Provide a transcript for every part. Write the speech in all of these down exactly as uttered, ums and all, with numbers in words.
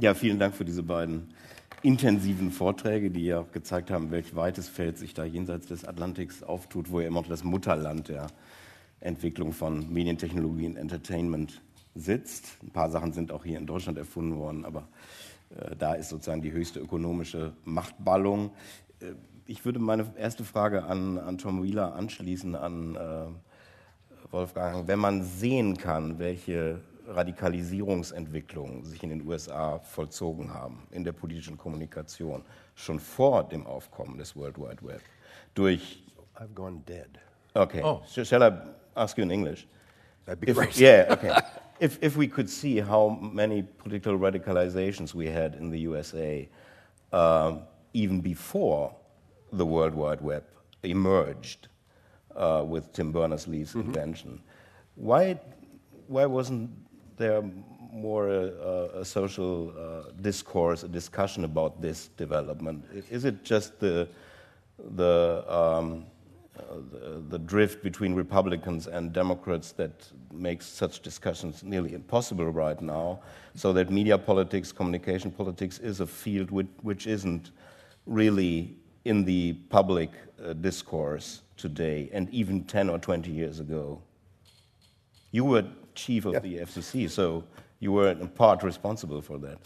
Ja, vielen Dank für diese beiden intensiven Vorträge, die ja auch gezeigt haben, welch weites Feld sich da jenseits des Atlantiks auftut, wo ja immer noch das Mutterland der Entwicklung von Medientechnologie und Entertainment sitzt. Ein paar Sachen sind auch hier in Deutschland erfunden worden, aber äh, da ist sozusagen die höchste ökonomische Machtballung. Äh, ich würde meine erste Frage an, an Tom Wheeler anschließen, an äh, Wolfgang. Wenn man sehen kann, welche Radikalisierungsentwicklungen sich in den U S A vollzogen haben in der politischen Kommunikation, schon vor dem Aufkommen des World Wide Web, durch... I've gone dead. Okay, Oh. Shall I ask you in English? That'd be If, great. yeah, okay. if, if we could see how many political radicalizations we had in the U S A um, even before the World Wide Web emerged uh, with Tim Berners-Lee's mm-hmm. invention, why, why wasn't there more a, a social uh, discourse, a discussion about this development? Is it just the, the um, Uh, the, the drift between Republicans and Democrats that makes such discussions nearly impossible right now, so that media politics, communication politics is a field which, which isn't really in the public uh, discourse today, and even ten or twenty years ago. You were chief of yeah. the F C C, so you were in part responsible for that.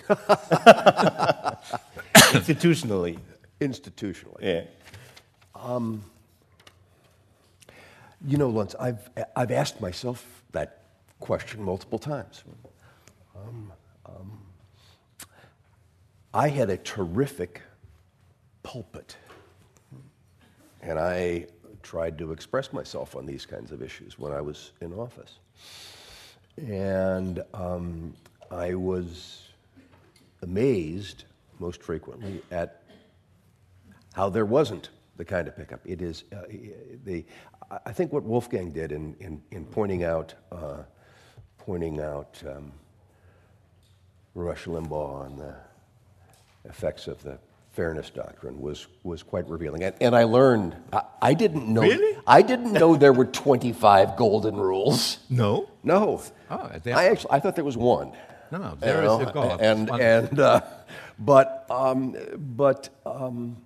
Institutionally. Institutionally. Yeah. Um, You know, Luntz, I've, I've asked myself that question multiple times. Um, um, I had a terrific pulpit, and I tried to express myself on these kinds of issues when I was in office. And um, I was amazed, most frequently, at how there wasn't the kind of pickup. It is uh, the. I think what Wolfgang did in in, in pointing out uh, pointing out um, Rush Limbaugh and the effects of the fairness doctrine was was quite revealing. And, and I learned. I, I didn't know. Really? I didn't know there were twenty-five golden rules. No? No. Oh, I actually I thought there was one. No, no, there you is know, a God. And One. and uh, but um, but. Um,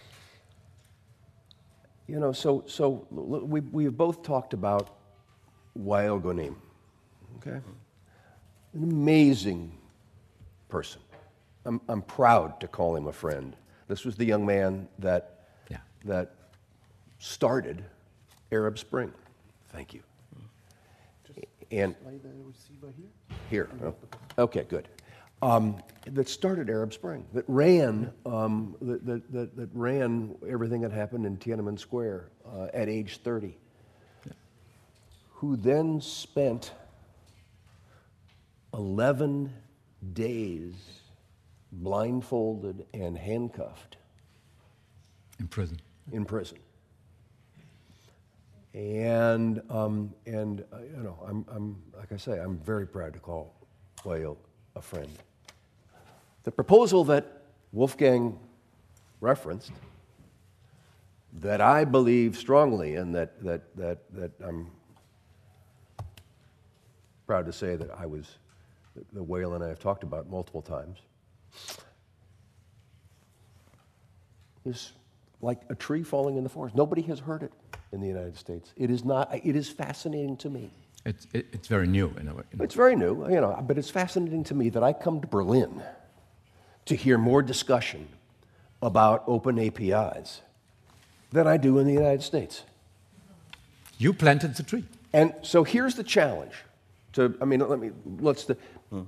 You know, so so we we've both talked about Wael Ghonim, okay? An amazing person. I'm I'm proud to call him a friend. This was the young man that Yeah. that started Arab Spring. Thank you. And here, oh, okay, good. Um, that started Arab Spring, that ran, um, that, that, that, that ran everything that happened in Tiananmen Square uh, at age thirty, yeah. Who then spent eleven days blindfolded and handcuffed In prison. in prison. And um, and uh, you know, I'm I'm like I say, I'm very proud to call Wael a friend. The proposal that Wolfgang referenced, that I believe strongly in, that that that that I'm proud to say that I was, that Wael and I have talked about multiple times, is like a tree falling in the forest. Nobody has heard it in the United States. It is not. It is fascinating to me. It's, it, it's very new in a way. In a It's very new, you know, but it's fascinating to me that I come to Berlin to hear more discussion about open A P Is than I do in the United States. You planted the tree. And so here's the challenge. To, I mean, let me, let's, the, hmm.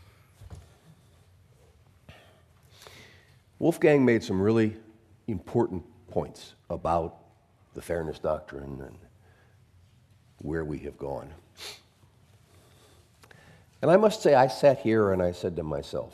Wolfgang made some really important points about the fairness doctrine and where we have gone. And I must say, I sat here and I said to myself,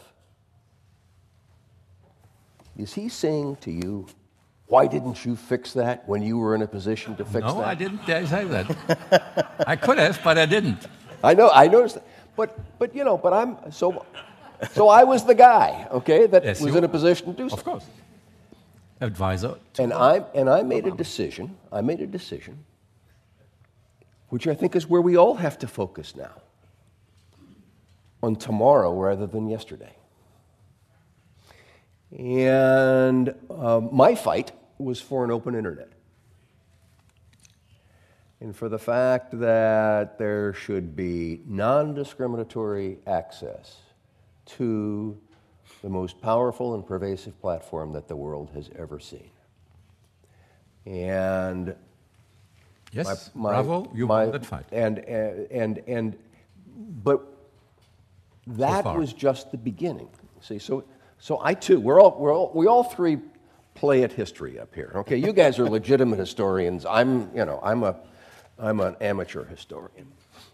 is he saying to you, why didn't you fix that when you were in a position to fix no, that? No, I didn't dare say that. I could have, but I didn't. I know, I noticed that. But, but you know, but I'm, so, so I was the guy, okay, that Yes, was you in a were. position to do so. Of course. Advisor. And I, and I made a decision, I made a decision, which I think is where we all have to focus now, on tomorrow rather than yesterday. And uh, my fight was for an open internet. And for the fact that there should be non-discriminatory access to the most powerful and pervasive platform that the world has ever seen. And Yes, my, my, bravo, you my, won that fight. And, and, and, and, but that far. was just the beginning. See, so, so I too, we're all, we're all, we all three play at history up here. Okay, you guys are legitimate historians. I'm, you know, I'm a, I'm an amateur historian.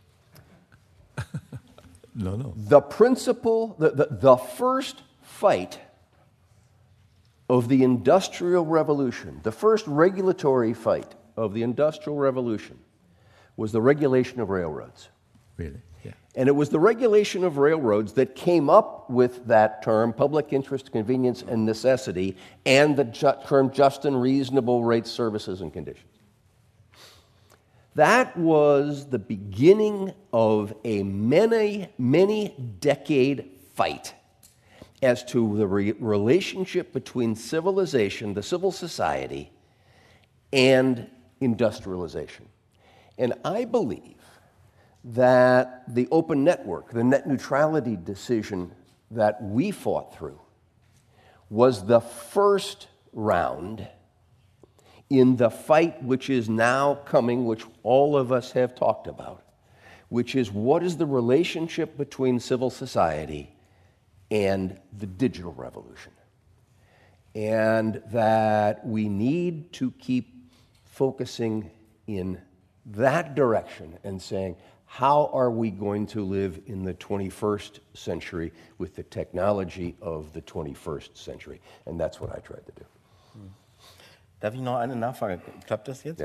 No, no. The principle, the, the, the first fight of the Industrial Revolution, the first regulatory fight of the Industrial Revolution was the regulation of railroads. Really? Yeah. And it was the regulation of railroads that came up with that term, public interest, convenience, and necessity, and the ju- term just and reasonable rates, services, and conditions. That was the beginning of a many, many decade fight as to the re- relationship between civilization, the civil society, and industrialization. And I believe that the open network, the net neutrality decision that we fought through, was the first round in the fight which is now coming, which all of us have talked about, which is what is the relationship between civil society and the digital revolution. And that we need to keep focusing in that direction and saying, how are we going to live in the twenty-first century with the technology of the twenty-first century? And that's what I tried to do. Darf ich noch eine Nachfrage? Klappt das jetzt? Ja.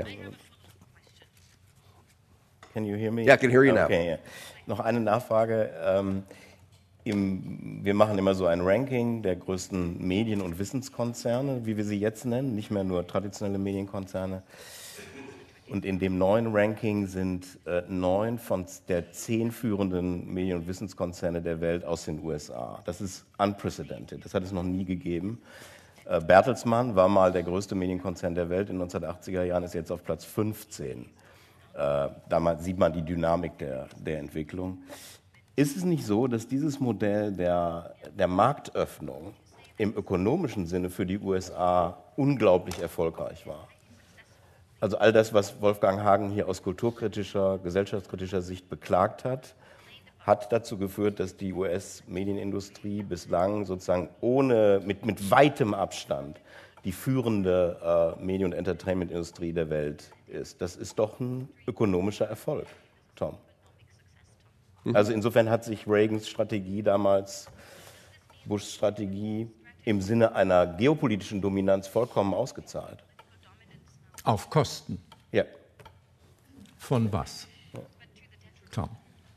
Can you hear me? Yeah, I can hear you now. Okay, ja. Noch eine Nachfrage. Ähm, im, wir machen immer so ein Ranking der größten Medien- und Wissenskonzerne, wie wir sie jetzt nennen, nicht mehr nur traditionelle Medienkonzerne. Und in dem neuen Ranking sind äh, neun von der zehn führenden Medien- und Wissenskonzerne der Welt aus den U S A. Das ist unprecedented, das hat es noch nie gegeben. Äh, Bertelsmann war mal der größte Medienkonzern der Welt in den neunzehnhundertachtziger Jahren, ist jetzt auf Platz fünfzehn. Äh, da sieht man die Dynamik der, der Entwicklung. Ist es nicht so, dass dieses Modell der, der Marktöffnung im ökonomischen Sinne für die U S A unglaublich erfolgreich war? Also all das, was Wolfgang Hagen hier aus kulturkritischer, gesellschaftskritischer Sicht beklagt hat, hat dazu geführt, dass die U S-Medienindustrie bislang sozusagen ohne, mit, mit weitem Abstand die führende äh, Medien- und Entertainment-Industrie der Welt ist. Das ist doch ein ökonomischer Erfolg, Tom. Also insofern hat sich Reagans Strategie damals, Bushs Strategie, im Sinne einer geopolitischen Dominanz vollkommen ausgezahlt. Auf Kosten Ja. von was? Tom.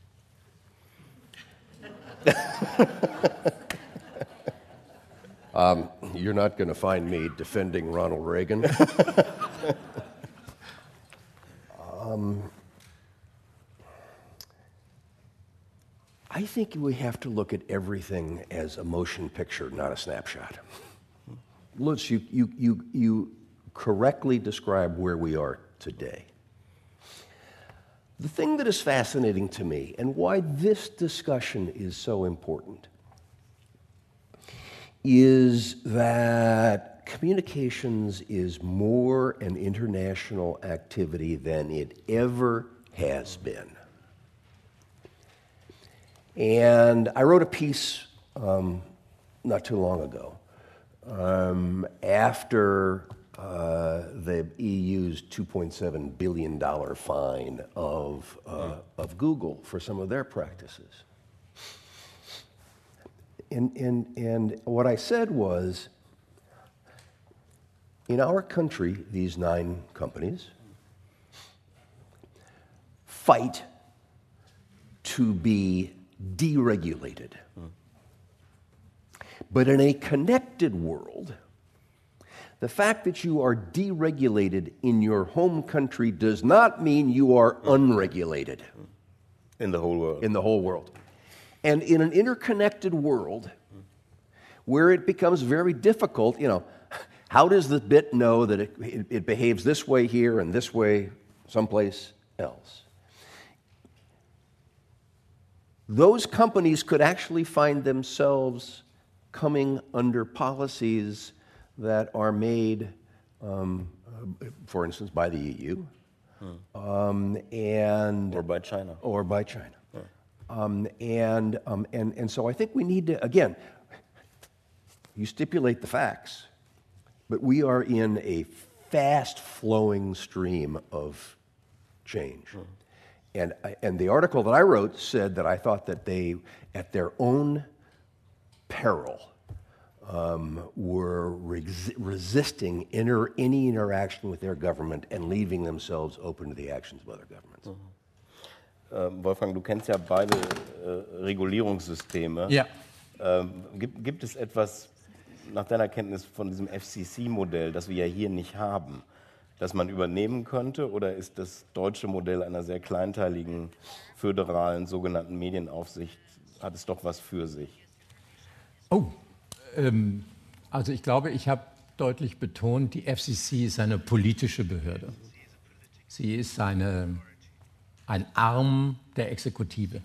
Um, you're not going to find me defending Ronald Reagan. um, I think we have to look at everything as a motion picture, not a snapshot. Lutz, you, you, you, you correctly describe where we are today. The thing that is fascinating to me and why this discussion is so important is that communications is more an international activity than it ever has been. And I wrote a piece um, not too long ago um, after uh, the E U's two point seven billion dollars fine of, uh, of Google for some of their practices. And, and, and what I said was, in our country, these nine companies fight to be deregulated. Hmm. But in a connected world, the fact that you are deregulated in your home country does not mean you are unregulated. In the whole world. In the whole world. And in an interconnected world, where it becomes very difficult, you know, how does the bit know that it, it, it behaves this way here and this way someplace else? Those companies could actually find themselves coming under policies that are made, um, uh, for instance, by the E U, hmm. um, and or by China, or by China, yeah. um, and um, and and so I think we need to again. You stipulate the facts, but we are in a fast-flowing stream of change. Hmm. And, I, and the article that I wrote said that I thought that they, at their own peril, um, were res- resisting inter- any interaction with their government and leaving themselves open to the actions of other governments. Mhm. Äh, Wolfgang, du kennst ja beide äh, Regulierungssysteme. Ja. Ähm, gibt, gibt es etwas nach deiner Kenntnis von diesem F C C-Modell, das wir ja hier nicht haben, das man übernehmen könnte, oder ist das deutsche Modell einer sehr kleinteiligen, föderalen, sogenannten Medienaufsicht, hat es doch was für sich? Oh, ähm, also ich glaube, ich habe deutlich betont, die F C C ist eine politische Behörde. Sie ist eine, ein Arm der Exekutive.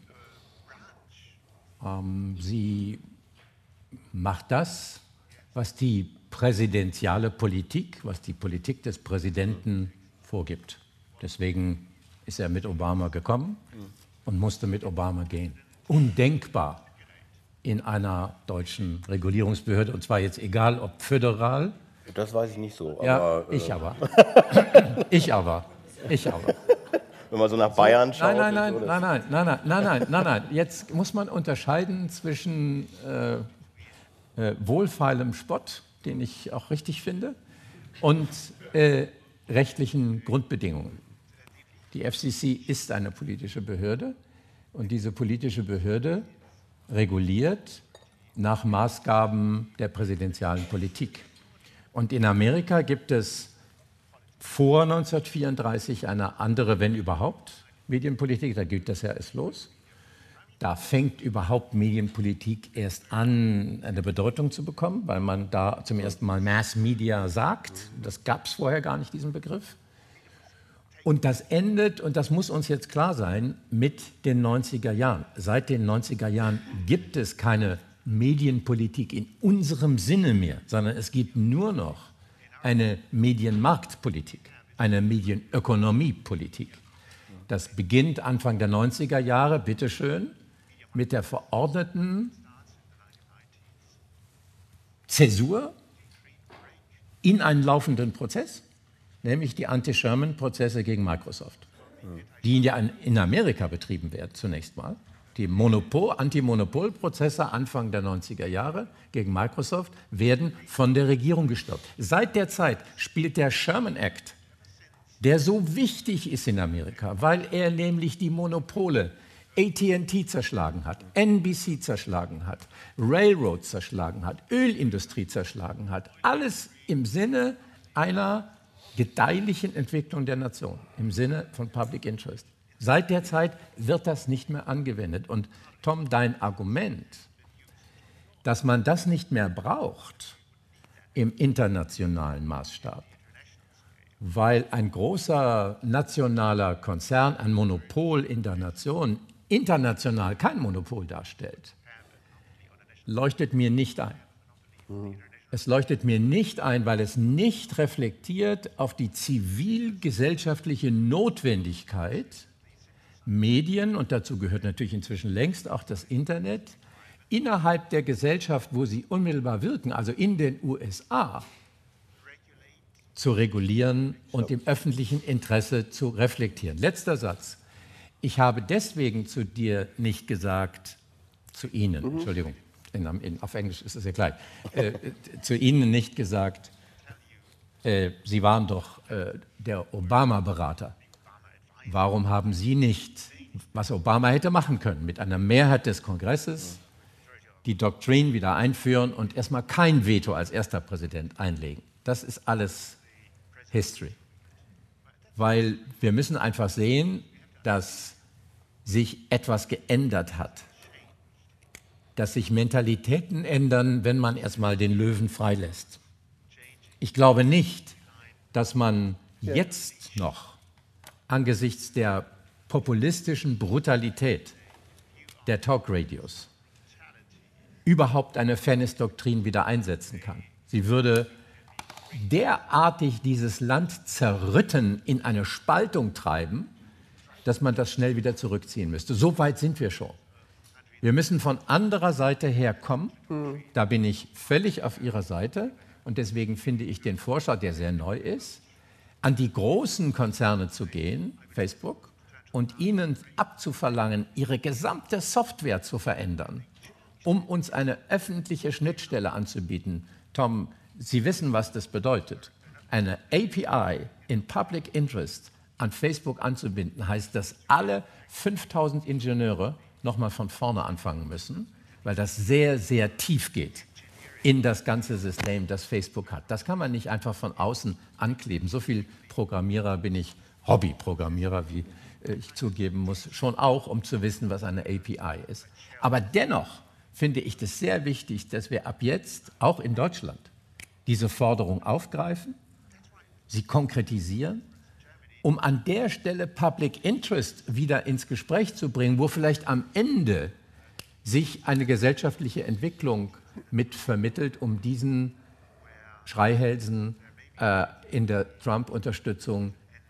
Ähm, sie macht das, was die präsidentiale Politik, was die Politik des Präsidenten vorgibt. Deswegen ist er mit Obama gekommen und musste mit Obama gehen. Undenkbar in einer deutschen Regulierungsbehörde, und zwar jetzt egal, ob föderal. Das weiß ich nicht so. Ja, aber, ich äh, aber. ich aber. Ich aber. Wenn man so nach Bayern schaut. Nein, nein, nein, so, nein, nein, nein, nein, nein, nein, nein, nein. Jetzt muss man unterscheiden zwischen äh, äh, wohlfeilem Spott, den ich auch richtig finde, und äh, rechtlichen Grundbedingungen. Die F C C ist eine politische Behörde und diese politische Behörde reguliert nach Maßgaben der präsidentialen Politik. Und in Amerika gibt es vor neunzehnhundertvierunddreißig eine andere, wenn überhaupt, Medienpolitik, da geht das ja erst los. Da fängt überhaupt Medienpolitik erst an, eine Bedeutung zu bekommen, weil man da zum ersten Mal Mass Media sagt. Das gab es vorher gar nicht, diesen Begriff. Und das endet, und das muss uns jetzt klar sein, mit den neunziger Jahren. Seit den neunziger Jahren gibt es keine Medienpolitik in unserem Sinne mehr, sondern es gibt nur noch eine Medienmarktpolitik, eine Medienökonomiepolitik. Das beginnt Anfang der neunziger Jahre, bitteschön, mit der verordneten Zäsur in einen laufenden Prozess, nämlich die Anti-Sherman-Prozesse gegen Microsoft, die ja in Amerika betrieben werden zunächst mal. Die Monopol, Anti-Monopol-Prozesse Anfang der neunziger Jahre gegen Microsoft werden von der Regierung gestoppt. Seit der Zeit spielt der Sherman Act, der so wichtig ist in Amerika, weil er nämlich die Monopole A T and T zerschlagen hat, N B C zerschlagen hat, Railroads zerschlagen hat, Ölindustrie zerschlagen hat. Alles im Sinne einer gedeihlichen Entwicklung der Nation, im Sinne von Public Interest. Seit der Zeit wird das nicht mehr angewendet. Und Tom, dein Argument, dass man das nicht mehr braucht im internationalen Maßstab, weil ein großer nationaler Konzern, ein Monopol in der Nation, international kein Monopol darstellt, leuchtet mir nicht ein. Es leuchtet mir nicht ein, weil es nicht reflektiert auf die zivilgesellschaftliche Notwendigkeit, Medien, und dazu gehört natürlich inzwischen längst auch das Internet, innerhalb der Gesellschaft, wo sie unmittelbar wirken, also in den U S A, zu regulieren und im öffentlichen Interesse zu reflektieren. Letzter Satz. Ich habe deswegen zu dir nicht gesagt, zu Ihnen, mhm. Entschuldigung, in, in, auf Englisch ist es ja gleich, äh, zu Ihnen nicht gesagt, äh, Sie waren doch äh, der Obama-Berater. Warum haben Sie nicht, was Obama hätte machen können, mit einer Mehrheit des Kongresses die Doktrin wieder einführen und erstmal kein Veto als erster Präsident einlegen? Das ist alles History. Weil wir müssen einfach sehen, dass sich etwas geändert hat. dass sich Mentalitäten ändern, wenn man erstmal den Löwen freilässt. Ich glaube nicht, dass man jetzt noch angesichts der populistischen Brutalität der Talkradios überhaupt eine Fairness-Doktrin wieder einsetzen kann. Sie würde derartig dieses Land zerrütten, in eine Spaltung treiben, dass man das schnell wieder zurückziehen müsste. So weit sind wir schon. Wir müssen von anderer Seite herkommen. Da bin ich völlig auf Ihrer Seite. Und deswegen finde ich den Vorschlag, der sehr neu ist, an die großen Konzerne zu gehen, Facebook, und ihnen abzuverlangen, ihre gesamte Software zu verändern, um uns eine öffentliche Schnittstelle anzubieten. Tom, Sie wissen, was das bedeutet. Eine A P I in Public Interest an Facebook anzubinden, heißt, dass alle fünftausend Ingenieure nochmal von vorne anfangen müssen, weil das sehr, sehr tief geht in das ganze System, das Facebook hat. Das kann man nicht einfach von außen ankleben. So viel Programmierer bin ich, Hobbyprogrammierer, wie ich zugeben muss, schon auch, um zu wissen, was eine A P I ist. Aber dennoch finde ich das sehr wichtig, dass wir ab jetzt, auch in Deutschland, diese Forderung aufgreifen, sie konkretisieren, um an der Stelle Public Interest wieder ins Gespräch zu bringen, wo vielleicht am Ende sich eine gesellschaftliche Entwicklung mit vermittelt, um diesen Schreihälsen äh, in der Trump-Unterstützung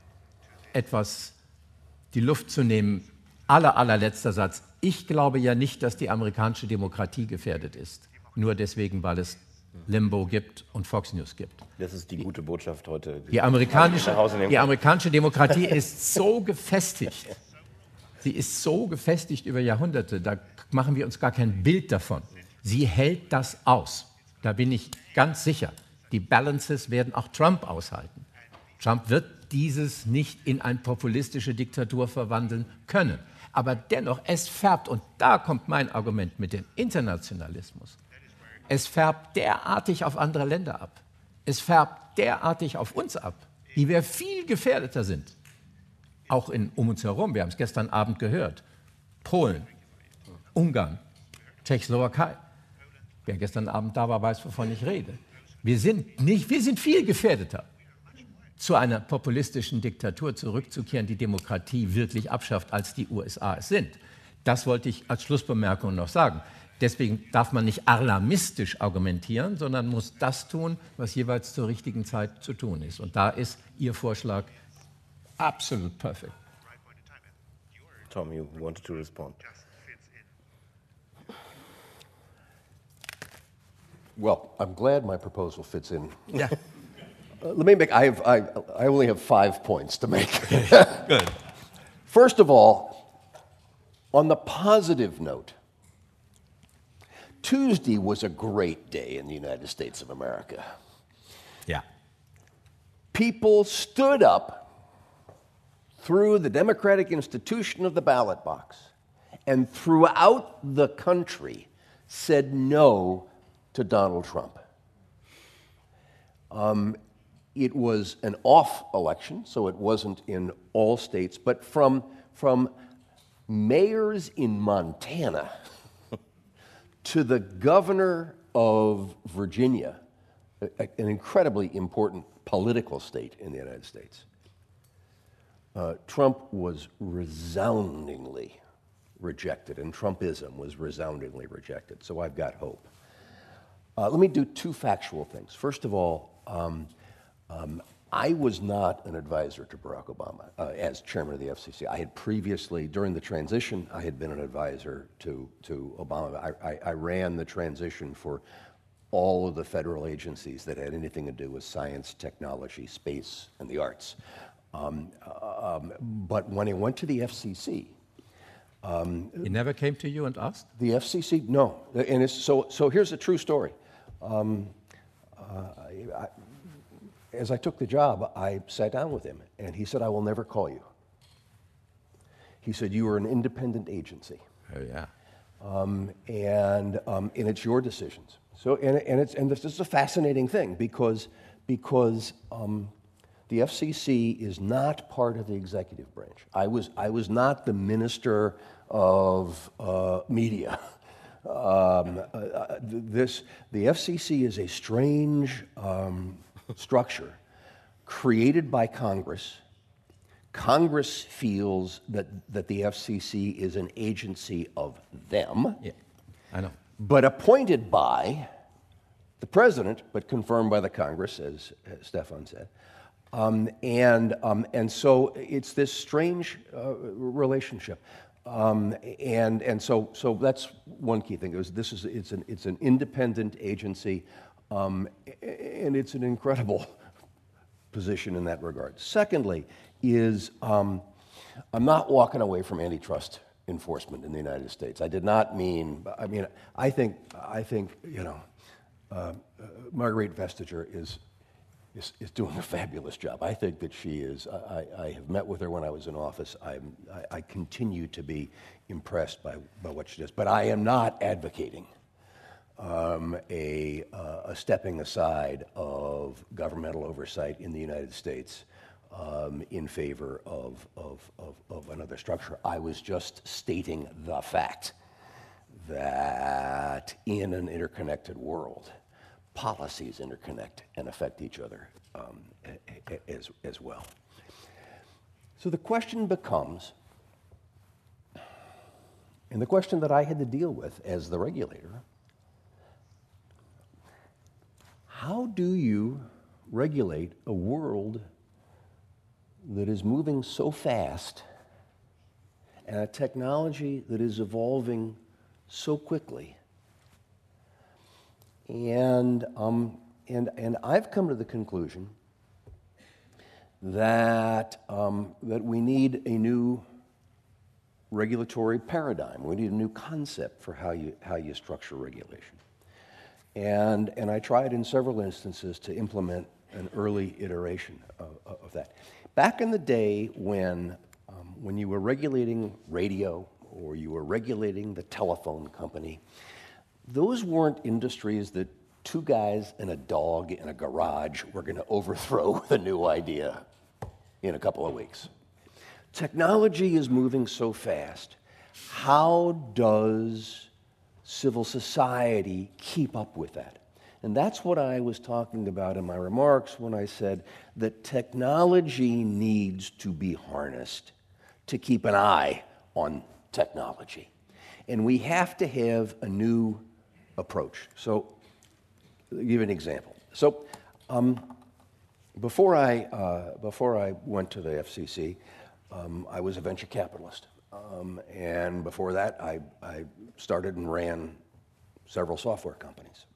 etwas die Luft zu nehmen. Aller, allerletzter Satz. Ich glaube ja nicht, dass die amerikanische Demokratie gefährdet ist. Nur deswegen, weil es Limbo gibt und Fox News gibt. Das ist die gute Botschaft heute. Die amerikanische, die amerikanische Demokratie ist so gefestigt. Sie ist so gefestigt über Jahrhunderte, da machen wir uns gar kein Bild davon. Sie hält das aus. Da bin ich ganz sicher. Die Balances werden auch Trump aushalten. Trump wird dieses nicht in eine populistische Diktatur verwandeln können. Aber dennoch, es färbt, und da kommt mein Argument mit dem Internationalismus, es färbt derartig auf andere Länder ab. Es färbt derartig auf uns ab, die wir viel gefährdeter sind. Auch in, um uns herum, wir haben es gestern Abend gehört, Polen, Ungarn, Tschechoslowakei. Wer gestern Abend da war, weiß, wovon ich rede. Wir sind, nicht, wir sind viel gefährdeter, zu einer populistischen Diktatur zurückzukehren, die Demokratie wirklich abschafft, als die U S A es sind. Das wollte ich als Schlussbemerkung noch sagen. Deswegen darf man nicht alarmistisch argumentieren, sondern muss das tun, was jeweils zur richtigen Zeit zu tun ist. Und da ist Ihr Vorschlag absolut perfekt. Tom, you wanted to respond. Well, I'm glad my proposal fits in. Yeah. Uh, let me make, I, have, I, I only have five points to make. Good. First of all, on the positive note, Tuesday was a great day in the United States of America. Yeah. People stood up through the democratic institution of the ballot box and throughout the country said no to Donald Trump. Um, it was an off election, so it wasn't in all states, but from, from mayors in Montana to the governor of Virginia, a, an incredibly important political state in the United States, uh, Trump was resoundingly rejected, and Trumpism was resoundingly rejected. So I've got hope. Uh, let me do two factual things. First of all, um, um, I was not an advisor to Barack Obama uh, as chairman of the F C C. I had previously, during the transition, I had been an advisor to, to Obama. I, I, I ran the transition for all of the federal agencies that had anything to do with science, technology, space, and the arts. Um, um, but when I went to the F C C, um, he never came to you and asked? The F C C, no. And it's, so, so here's a true story. Um, uh, I, as I took the job, I sat down with him, and he said, I will never call you. He said, you are an independent agency. Oh, yeah. Um, and, um, and it's your decisions. So, and, and, it's, and this is a fascinating thing, because, because um, the F C C is not part of the executive branch. I was, I was not the minister of uh, media. Um, uh, this, the F C C is a strange um, structure created by Congress. Congress feels that, that the F C C is an agency of them, Yeah, I know. but appointed by the president, but confirmed by the Congress, as, as Stefan said. Um, and, um, and so it's this strange uh, relationship. Um, and and so, so that's one key thing. It was, this is, it's, an, it's an independent agency, um, and it's an incredible position in that regard. Secondly, is um, I'm not walking away from antitrust enforcement in the United States. I did not mean. I mean, I think I think you know, uh, uh, Marguerite Vestager is, is is doing a fabulous job. I think that she is. I, I have met with her when I was in office. I'm, I, I continue to be impressed by, by what she does. But I am not advocating um, a uh, a stepping aside of governmental oversight in the United States. Um, in favor of, of, of, of another structure. I was just stating the fact that in an interconnected world, policies interconnect and affect each other um, as, as well. So the question becomes, and the question that I had to deal with as the regulator, how do you regulate a world that is moving so fast and a technology that is evolving so quickly? And, um, and, and I've come to the conclusion that, um, that we need a new regulatory paradigm. We need a new concept for how you, how you structure regulation. And, and I tried in several instances to implement an early iteration of, of that. Back in the day when, um, when you were regulating radio or you were regulating the telephone company, those weren't industries that two guys and a dog in a garage were going to overthrow with a new idea in a couple of weeks. Technology is moving so fast. How does civil society keep up with that? And that's what I was talking about in my remarks when I said that technology needs to be harnessed to keep an eye on technology. And we have to have a new approach. So, I'll give you an example. So, um, before I uh, before I went to the F C C, um, I was a venture capitalist. Um, and before that, I, I started and ran several software companies.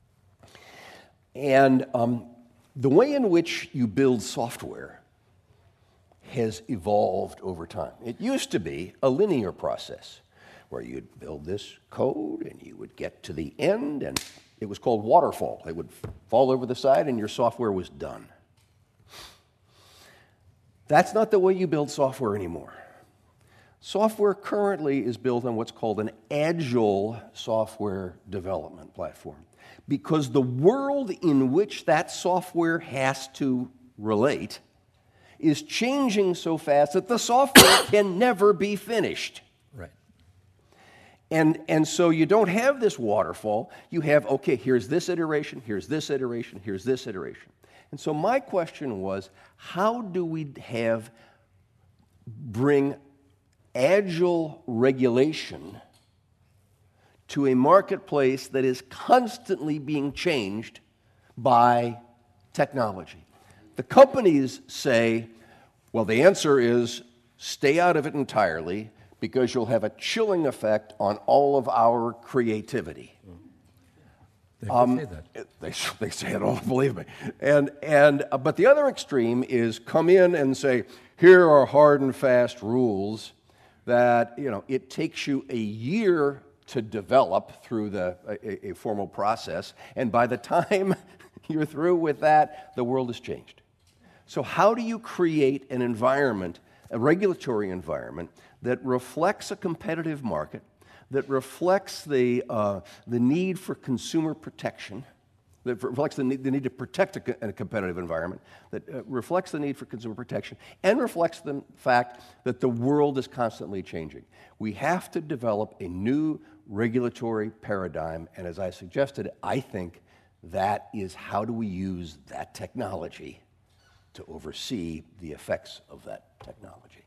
And um, the way in which you build software has evolved over time. It used to be a linear process where you'd build this code and you would get to the end, and it was called waterfall. It would fall over the side and your software was done. That's not the way you build software anymore. Software currently is built on what's called an agile software development platform, because the world in which that software has to relate is changing so fast that the software can never be finished. Right. And, and so you don't have this waterfall. You have, okay, here's this iteration, here's this iteration, here's this iteration. And so my question was, how do we have, bring agile regulation to a marketplace that is constantly being changed by technology? The companies say, well, the answer is stay out of it entirely because you'll have a chilling effect on all of our creativity. They Um, say that. They, they say it all, believe me. And, and, uh, but the other extreme is come in and say, here are hard and fast rules that, you know, it takes you a year to develop through the, a, a formal process, and by the time you're through with that, the world has changed. So how do you create an environment, a regulatory environment, that reflects a competitive market, that reflects the, uh, the need for consumer protection, that reflects the need, the need to protect a, a competitive environment, that uh, reflects the need for consumer protection, and reflects the fact that the world is constantly changing. We have to develop a new regulatory paradigm. And as I suggested, I think that is how do we use that technology to oversee the effects of that technology.